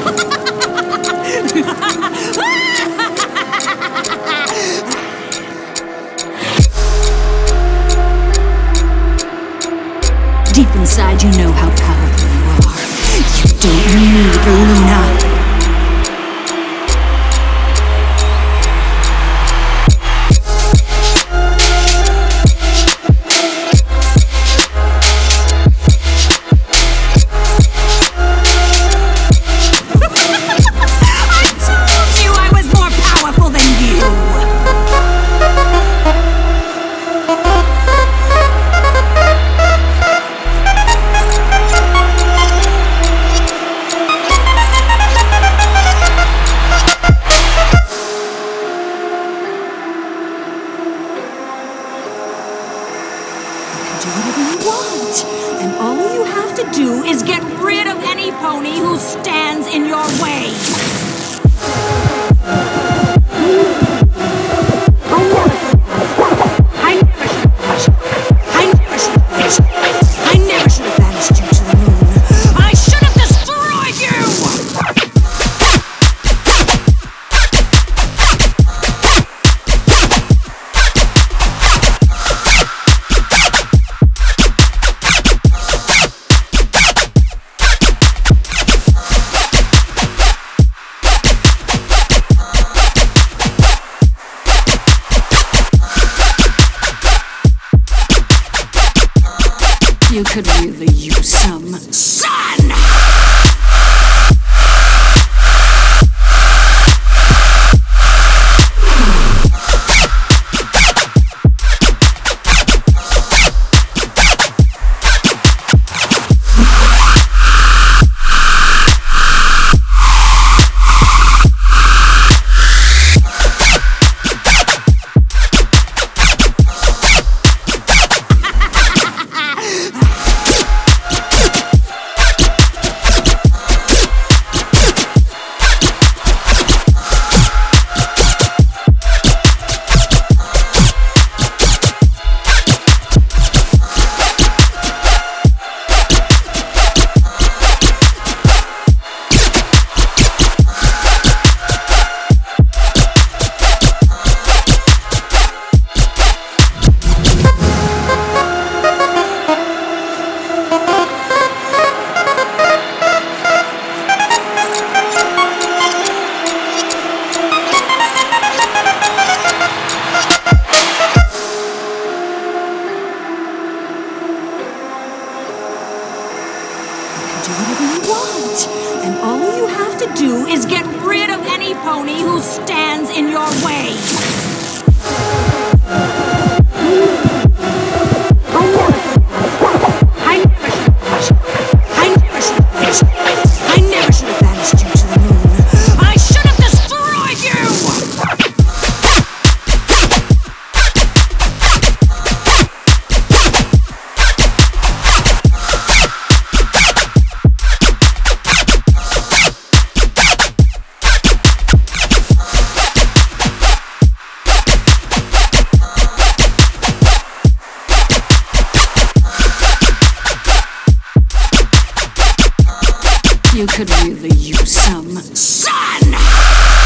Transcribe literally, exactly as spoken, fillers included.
Deep inside, you know how powerful you are. You don't need Luna. Do whatever you want, and all you have to do is get rid of any pony who stands in your way. I never should have banished you. I never should have banished you to the moon. I should have destroyed you! You could really use some sun! Do whatever you want, and all you have to do is get rid of any pony who stands in your way. I never should have I never should have banished you to the moon. I should have destroyed you! You could really use some sun!